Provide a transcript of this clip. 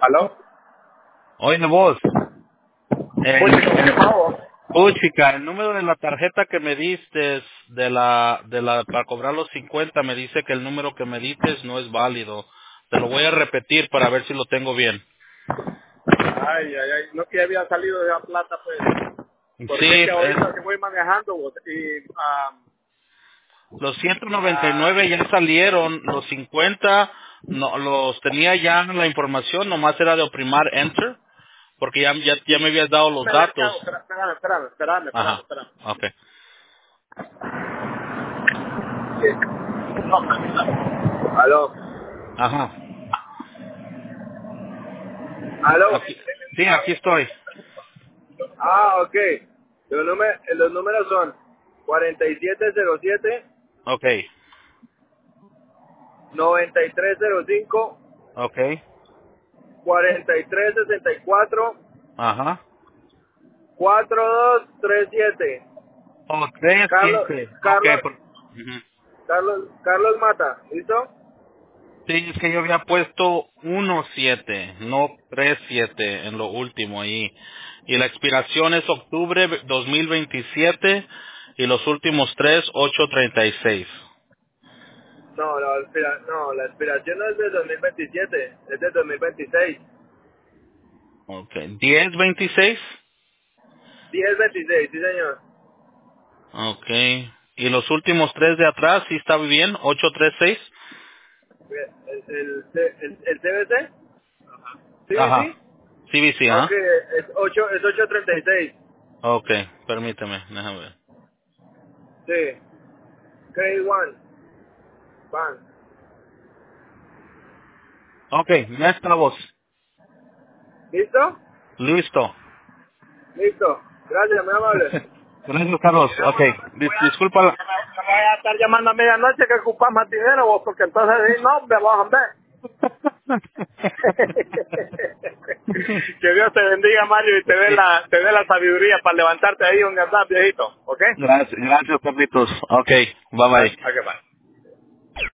¿Aló? Oye, vos, ¿Qué pasó? chica, el número de la tarjeta que me diste para cobrar los 50 me dice que el número que me diste no es válido. Te lo voy a repetir para ver si lo tengo bien. Ay, ay, ay. No que había salido de la plata, pues. Porque es Sí, que ahorita que voy manejando, vos, y... los 199 ya salieron, los 50 no, los tenía ya en la información, nomás era de oprimar Enter, porque ya me habías dado los me la cago. datos. Espérame. Ajá, okay. No, permítame. ¿Aló? Ajá. ¿Aló? Aquí estoy. Ok. Los números son 4707, Okay, 9305, okay. 4364, Ajá. 4237. Oh, 3, Carlos, 7. Ok, Carlos, ujú. Carlos Mata, ¿listo? Sí, es que yo había puesto 1-7, no 3-7 en lo último ahí. Y la expiración es octubre 2027 y los últimos tres, 8-36. La aspiración no es de 2027, es de 2026. Ok, 10-26. 1026, sí señor. Ok. Y los últimos tres de atrás, ¿sí está bien? 8-3-6. El CBC, Ajá. CBC, CBC, ok, ajá. es 836. Ok, permíteme, déjame ver. Sí, K1, Bank. Ok, ya estamos. ¿Listo? Listo. Listo. Gracias, muy amable. Gracias, Carlos. Ok, disculpa. No me vaya a estar llamando a medianoche que ocupas más dinero vos, porque entonces sí, no, me vas a ver. Que Dios te bendiga, Mario, y te dé la sabiduría para levantarte ahí un gandar viejito, ¿ok? Gracias, Carlitos. Ok, bye bye. Ok, bye.